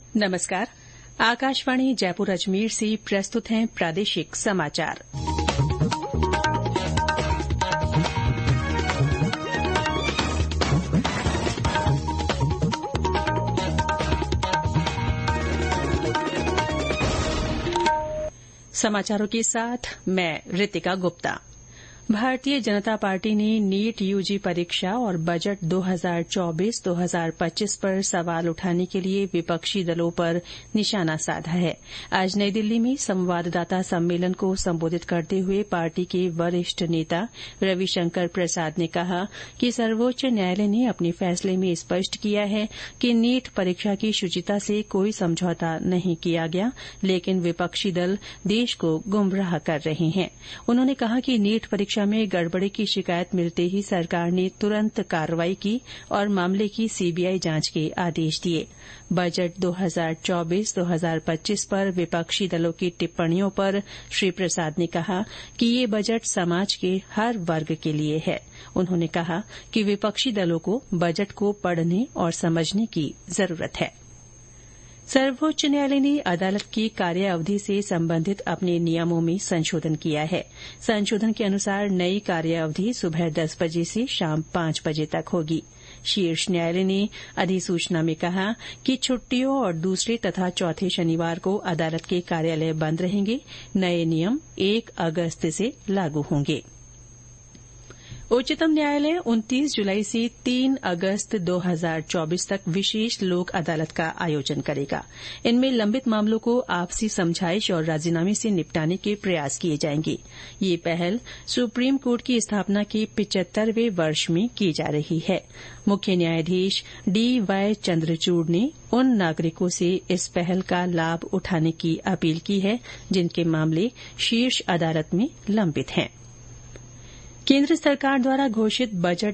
नमस्कार। आकाशवाणी जयपुर अजमेर से प्रस्तुत हैं प्रादेशिक समाचार। समाचारों के साथ मैं रितिका गुप्ता। भारतीय जनता पार्टी ने नीट यूजी परीक्षा और बजट 2024-2025 पर सवाल उठाने के लिए विपक्षी दलों पर निशाना साधा है। आज नई दिल्ली में संवाददाता सम्मेलन को संबोधित करते हुए पार्टी के वरिष्ठ नेता रविशंकर प्रसाद ने कहा कि सर्वोच्च न्यायालय ने अपने फैसले में स्पष्ट किया है कि नीट परीक्षा की शुचिता से कोई समझौता नहीं किया गया, लेकिन विपक्षी दल देश को गुमराह कर रहे हैं। उन्होंने कहा कि नीट परीक्षा में गड़बड़ी की शिकायत मिलते ही सरकार ने तुरंत कार्रवाई की और मामले की सीबीआई जांच के आदेश दिए। बजट 2024-2025 पर विपक्षी दलों की टिप्पणियों पर श्री प्रसाद ने कहा कि ये बजट समाज के हर वर्ग के लिए है। उन्होंने कहा कि विपक्षी दलों को बजट को पढ़ने और समझने की जरूरत है। सर्वोच्च न्यायालय ने अदालत की कार्य अवधि से संबंधित अपने नियमों में संशोधन किया है। संशोधन के अनुसार नई कार्य अवधि सुबह 10 बजे से शाम 5 बजे तक होगी। शीर्ष न्यायालय ने अधिसूचना में कहा कि छुट्टियों और दूसरे तथा चौथे शनिवार को अदालत के कार्यालय बंद रहेंगे। नए नियम 1 अगस्त से लागू होंगे। उच्चतम न्यायालय 29 जुलाई से 3 अगस्त 2024 तक विशेष लोक अदालत का आयोजन करेगा। इनमें लंबित मामलों को आपसी समझाइश और राजीनामे से निपटाने के प्रयास किए जाएंगे। ये पहल सुप्रीम कोर्ट की स्थापना के 75वें वर्ष में की जा रही है। मुख्य न्यायाधीश DY चंद्रचूड़ ने उन नागरिकों से इस पहल का लाभ उठाने की अपील की है जिनके मामले शीर्ष अदालत में लंबित हैं। केंद्र सरकार द्वारा घोषित बजट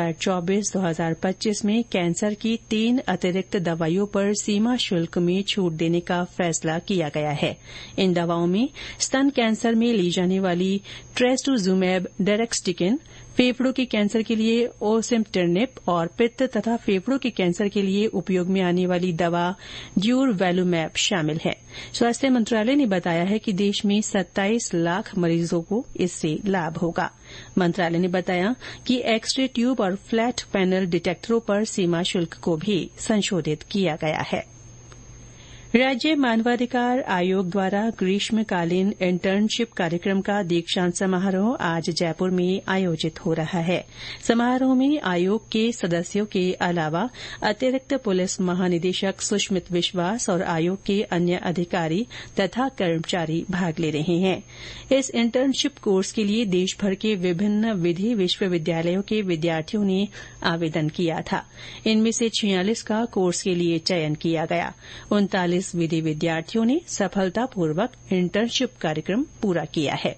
2024-2025 में कैंसर की 3 अतिरिक्त दवाइयों पर सीमा शुल्क में छूट देने का फैसला किया गया है। इन दवाओं में स्तन कैंसर में ली जाने वाली ट्रेस्टुजुमैब डेरेक्सटिकिन, फेफड़ों के कैंसर के लिए ओसिम्पटर्निप और पित्त तथा फेफड़ों के कैंसर के लिए उपयोग में आने वाली दवा ड्यूरवैलुमैब शामिल है। स्वास्थ्य मंत्रालय ने बताया है कि देश में 27 लाख मरीजों को इससे लाभ होगा। मंत्रालय ने बताया कि एक्स-रे ट्यूब और फ्लैट पैनल डिटेक्टरों पर सीमा शुल्क को भी संशोधित किया गया है। राज्य मानवाधिकार आयोग द्वारा ग्रीष्मकालीन इंटर्नशिप कार्यक्रम का दीक्षांत समारोह आज जयपुर में आयोजित हो रहा है। समारोह में आयोग के सदस्यों के अलावा अतिरिक्त पुलिस महानिदेशक सुष्मित विश्वास और आयोग के अन्य अधिकारी तथा कर्मचारी भाग ले रहे हैं। इस इंटर्नशिप कोर्स के लिए देशभर के विभिन्न विधि विश्वविद्यालयों के विद्यार्थियों ने आवेदन किया था। इनमें से 46 का कोर्स के लिए चयन किया गया। 39 विधि विद्यार्थियों ने सफलतापूर्वक इंटर्नशिप कार्यक्रम पूरा किया है।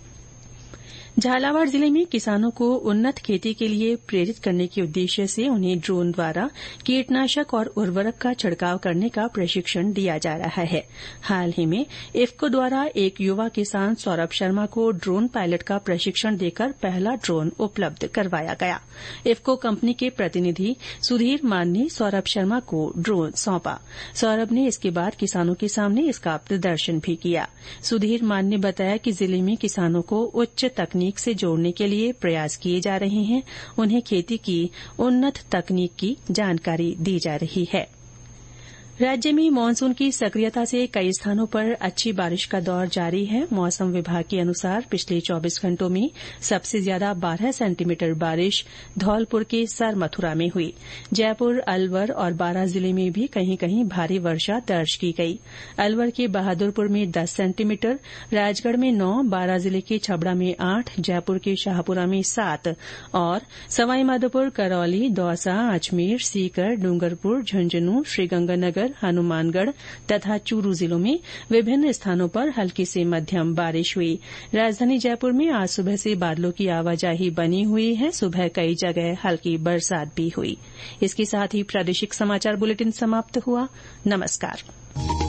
झालावाड़ जिले में किसानों को उन्नत खेती के लिए प्रेरित करने के उद्देश्य से उन्हें ड्रोन द्वारा कीटनाशक और उर्वरक का छिड़काव करने का प्रशिक्षण दिया जा रहा है। हाल ही में इफ्को द्वारा एक युवा किसान सौरभ शर्मा को ड्रोन पायलट का प्रशिक्षण देकर पहला ड्रोन उपलब्ध करवाया गया। इफ्को कंपनी के प्रतिनिधि सुधीर मान ने सौरभ शर्मा को ड्रोन सौंपा। सौरभ ने इसके बाद किसानों के सामने इसका प्रदर्शन भी किया। सुधीर मान ने बताया कि जिले में किसानों को उच्च तकनीक से जोड़ने के लिए प्रयास किए जा रहे हैं। उन्हें खेती की उन्नत तकनीक की जानकारी दी जा रही है। राज्य में मानसून की सक्रियता से कई स्थानों पर अच्छी बारिश का दौर जारी है। मौसम विभाग के अनुसार पिछले 24 घंटों में सबसे ज्यादा 12 सेंटीमीटर बारिश धौलपुर के सरमथुरा में हुई। जयपुर, अलवर और बारां जिले में भी कहीं कहीं भारी वर्षा दर्ज की गई। अलवर के बहादुरपुर में 10 सेंटीमीटर, राजगढ़ में 9, बारां जिले के छबड़ा में 8, जयपुर के शाहपुरा में 7 और सवाईमाधोपुर, करौली, दौसा, अजमेर, सीकर, डूंगरपुर, झुंझुनूं, श्रीगंगानगर, हनुमानगढ़ तथा चूरू जिलों में विभिन्न स्थानों पर हल्की से मध्यम बारिश हुई। राजधानी जयपुर में आज सुबह से बादलों की आवाजाही बनी हुई है। सुबह कई जगह हल्की बरसात भी हुई। इसके साथ ही प्रादेशिक समाचार बुलेटिन समाप्त हुआ। नमस्कार।